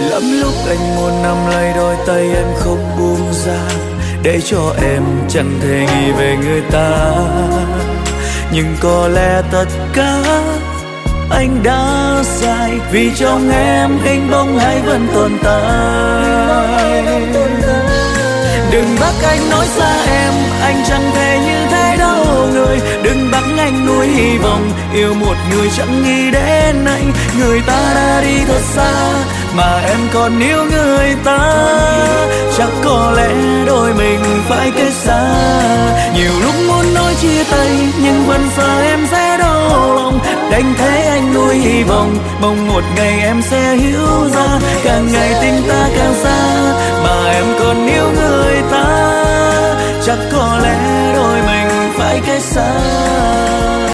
Lắm lúc anh muốn nắm lấy đôi tay em không buông ra, để cho em chẳng thể nghĩ về người ta. Nhưng có lẽ tất cả anh đã sai, vì trong em hình bóng hay vẫn tồn tại. Đừng bắt anh nói xa em, anh chẳng thể như thế đâu người. Đừng bắt anh nuôi hy vọng yêu một người chẳng nghĩ đến anh. Người ta đã đi thật xa mà em còn yêu người ta. Chắc có lẽ đôi mình phải cách xa. Nhiều lúc muốn nói chia tay nhưng vẫn sợ em sẽ đau lòng. Đành thế anh nuôi hy vọng, mong một ngày em sẽ hiểu ra. Càng ngày tình ta càng xa mà em còn yêu người ta. Chắc có lẽ đôi mình phải cách xa.